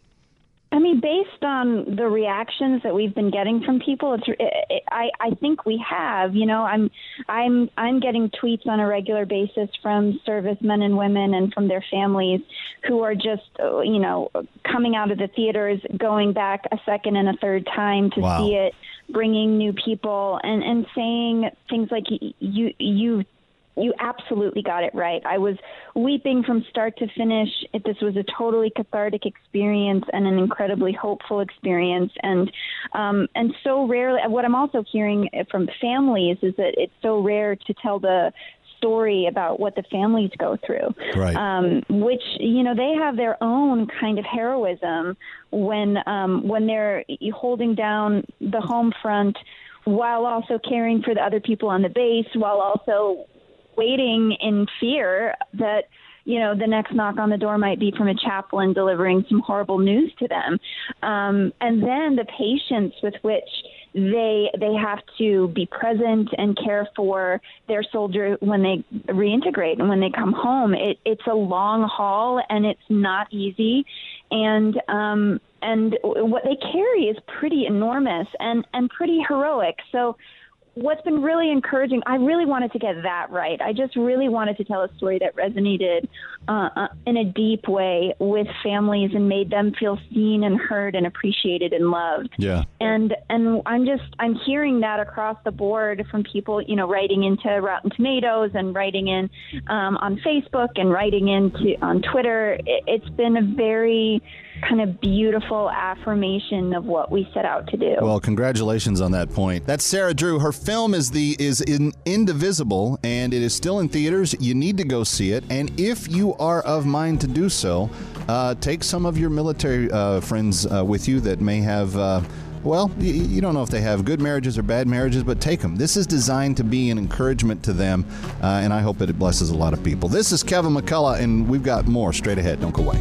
I mean, based on the reactions that we've been getting from people, it's, it, it, I, I think we have. You know, I'm, I'm, I'm getting tweets on a regular basis from servicemen and women and from their families who are just, you know, coming out of the theaters, going back a second and a third time to Wow. see it, bringing new people, and, and saying things like, you, you. You absolutely got it right. I was weeping from start to finish. It, this was a totally cathartic experience and an incredibly hopeful experience. And um, and so rarely, what I'm also hearing from families is that it's so rare to tell the story about what the families go through, right. um, which, you know, they have their own kind of heroism when um, when they're holding down the home front while also caring for the other people on the base, while also waiting in fear that, you know, the next knock on the door might be from a chaplain delivering some horrible news to them. Um, and then the patience with which they they have to be present and care for their soldier when they reintegrate and when they come home. It, it's a long haul, and it's not easy. And um, and what they carry is pretty enormous and, and pretty heroic. So what's been really encouraging, I really wanted to get that right. I just really wanted to tell a story that resonated uh, in a deep way with families and made them feel seen and heard and appreciated and loved. Yeah. And and I'm just, I'm hearing that across the board from people, you know, writing into Rotten Tomatoes and writing in um, on Facebook and writing into on Twitter. It, it's been a very kind of beautiful affirmation of what we set out to do. Well, congratulations on that point. That's Sarah Drew. Her film is the is in Indivisible, and it is still in theaters. You need to go see it. And if you are of mind to do so, uh, take some of your military uh, friends uh, with you that may have uh, well, you, you don't know if they have good marriages or bad marriages, but take them. This is designed to be an encouragement to them, uh, and I hope that it blesses a lot of people. This is Kevin McCullough, and we've got more straight ahead. Don't go away.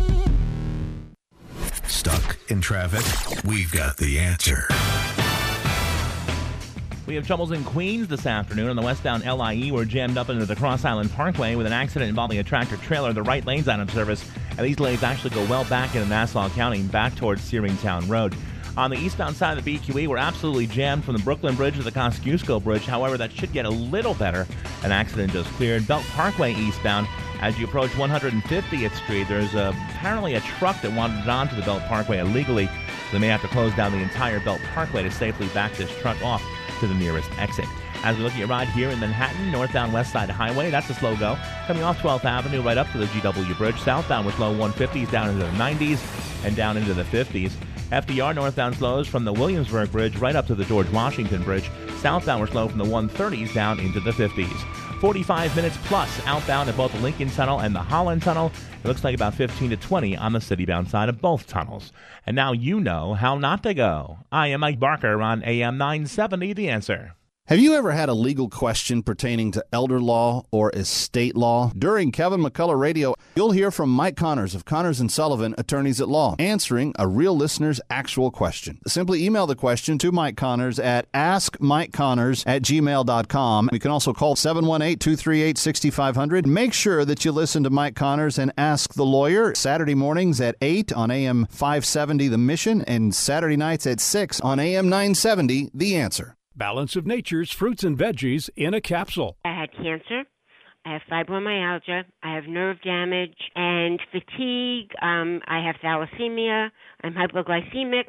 Stuck in traffic? We've got the answer. We have troubles in Queens this afternoon on the westbound L I E. We're jammed up into the Cross Island Parkway with an accident involving a tractor trailer. The right lane's out of service, and these lanes actually go well back into Nassau County and back towards Searingtown Road. On the eastbound side of the B Q E, we're absolutely jammed from the Brooklyn Bridge to the Kosciuszko Bridge. However, that should get a little better. An accident just cleared. Belt Parkway eastbound. As you approach one hundred fiftieth Street, there's a, apparently a truck that wandered onto the Belt Parkway illegally. So they may have to close down the entire Belt Parkway to safely back this truck off to the nearest exit. As we look at your ride here in Manhattan, northbound West Side Highway, that's a slow go. Coming off twelfth Avenue right up to the G W Bridge. Southbound we're slow one fifties down into the nineties and down into the fifties. F D R northbound slows from the Williamsburg Bridge right up to the George Washington Bridge. Southbound we're slow from the one thirties down into the fifties. forty-five minutes plus outbound at both the Lincoln Tunnel and the Holland Tunnel. It looks like about fifteen to twenty on the city-bound side of both tunnels. And now you know how not to go. I am Mike Barker on A M nine seventy, The Answer. Have you ever had a legal question pertaining to elder law or estate law? During Kevin McCullough Radio, you'll hear from Mike Connors of Connors and Sullivan, Attorneys at Law, answering a real listener's actual question. Simply email the question to Mike Connors at ask mike connors at gmail dot com. You can also call seven one eight, two three eight, six five zero zero. Make sure that you listen to Mike Connors and Ask the Lawyer Saturday mornings at eight on A M five seventy The Mission and Saturday nights at six on A M nine seventy The Answer. Balance of Nature's fruits and veggies in a capsule. I had cancer. I have fibromyalgia. I have nerve damage and fatigue. Um, I have thalassemia. I'm hypoglycemic.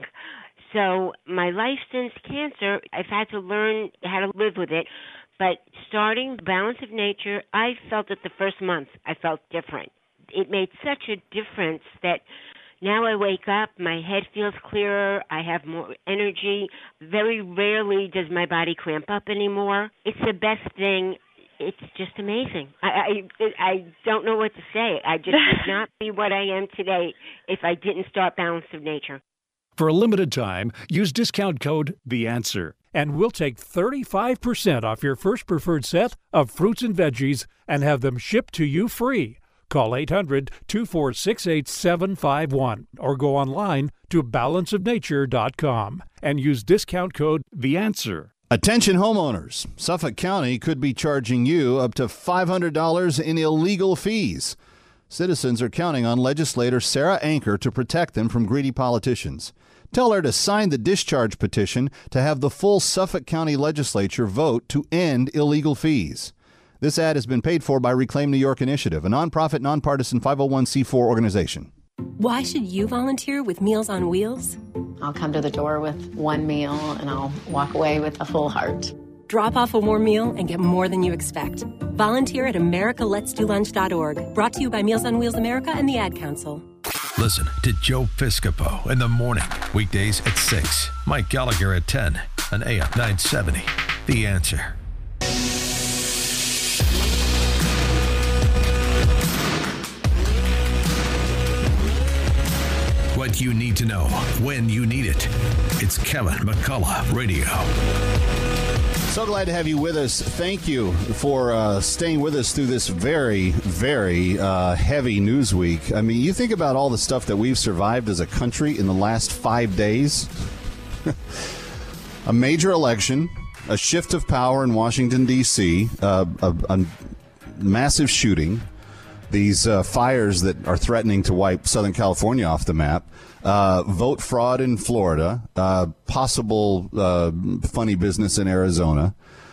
So my life since cancer, I've had to learn how to live with it. But starting Balance of Nature, I felt it the first month. I felt different. It made such a difference that now I wake up, my head feels clearer, I have more energy. Very rarely does my body cramp up anymore. It's the best thing. It's just amazing. I, I, I don't know what to say. I just would not be what I am today if I didn't start Balance of Nature. For a limited time, use discount code The Answer, and we'll take thirty-five percent off your first preferred set of fruits and veggies and have them shipped to you free. Call eight hundred, two four six, eight seven five one or go online to balance of nature dot com and use discount code The Answer. Attention homeowners. Suffolk County could be charging you up to five hundred dollars in illegal fees. Citizens are counting on legislator Sarah Anker to protect them from greedy politicians. Tell her to sign the discharge petition to have the full Suffolk County legislature vote to end illegal fees. This ad has been paid for by Reclaim New York Initiative, a nonprofit, nonpartisan five oh one c four organization. Why should you volunteer with Meals on Wheels? I'll come to the door with one meal and I'll walk away with a full heart. Drop off a warm meal and get more than you expect. Volunteer at america lets do lunch dot org. Brought to you by Meals on Wheels America and the Ad Council. Listen to Joe Piscopo in the morning, weekdays at six. Mike Gallagher at ten on A M nine seventy. The Answer. What you need to know when you need it. It's Kevin McCullough Radio. So glad to have you with us. Thank you for uh, staying with us through this very, very uh, heavy news week. I mean, you think about all the stuff that we've survived as a country in the last five days. A major election, a shift of power in Washington, D C, uh, a, a massive shooting, these uh, fires that are threatening to wipe Southern California off the map, uh, vote fraud in Florida, uh, possible uh, funny business in Arizona,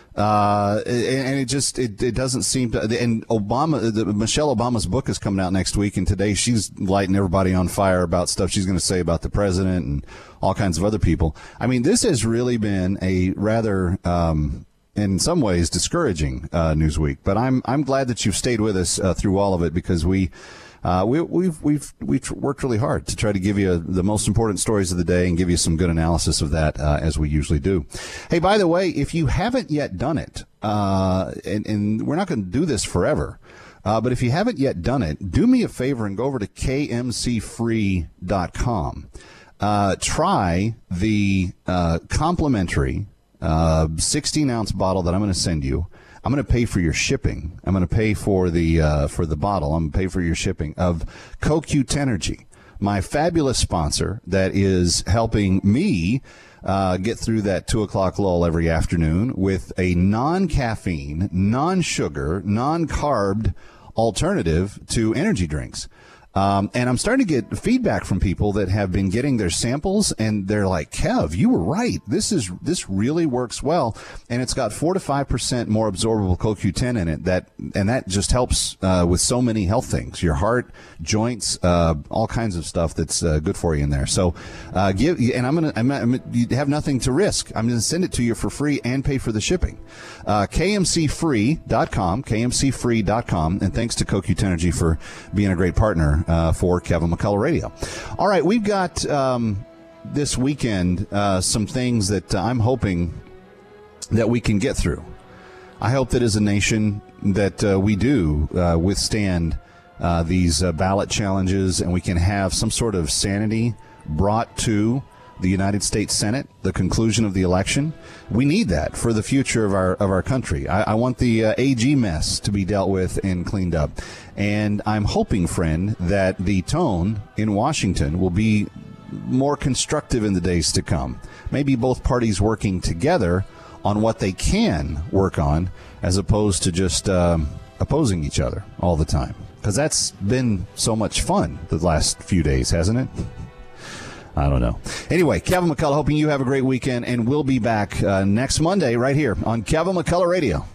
uh, and, and it just it, it doesn't seem to. And Obama, the, Michelle Obama's book is coming out next week, and today she's lighting everybody on fire about stuff she's going to say about the president and all kinds of other people. I mean, this has really been a rather Um, in some ways, discouraging uh, news week, but I'm I'm glad that you've stayed with us uh, through all of it because we uh, we we've we've we've worked really hard to try to give you the most important stories of the day and give you some good analysis of that uh, as we usually do. Hey, by the way, if you haven't yet done it, uh, and, and we're not going to do this forever, uh, but if you haven't yet done it, do me a favor and go over to k m c free dot com. Uh, try the uh, complimentary Uh, sixteen ounce bottle that I'm going to send you. I'm going to pay for your shipping. I'm going to pay for the uh, for the bottle. I'm going to pay for your shipping of CoQ-Tenergy, my fabulous sponsor that is helping me uh, get through that two o'clock lull every afternoon with a non-caffeine, non-sugar, non-carbed alternative to energy drinks. Um, and I'm starting to get feedback from people that have been getting their samples, and they're like, Kev, you were right. This is this really works well, and it's got four to five percent more absorbable C O Q ten in it. That and that just helps uh, with so many health things, your heart, joints, uh, all kinds of stuff that's uh, good for you in there. So, uh, give and I'm gonna, I'm, I'm you have nothing to risk. I'm gonna send it to you for free and pay for the shipping. Uh, k m c free dot com, k m c free dot com, and thanks to CoQ-Tenergy for being a great partner. Uh, for Kevin McCullough Radio. All right, we've got um, this weekend uh, some things that I'm hoping that we can get through. I hope that as a nation that uh, we do uh, withstand uh, these uh, ballot challenges and we can have some sort of sanity brought to the United States Senate, the conclusion of the election. We need that for the future of our of our country. I, I want the uh, A G mess to be dealt with and cleaned up. And I'm hoping, friend, that the tone in Washington will be more constructive in the days to come. Maybe both parties working together on what they can work on as opposed to just um, opposing each other all the time. Because that's been so much fun the last few days, hasn't it? I don't know. Anyway, Kevin McCullough, hoping you have a great weekend, and we'll be back uh, next Monday right here on Kevin McCullough Radio.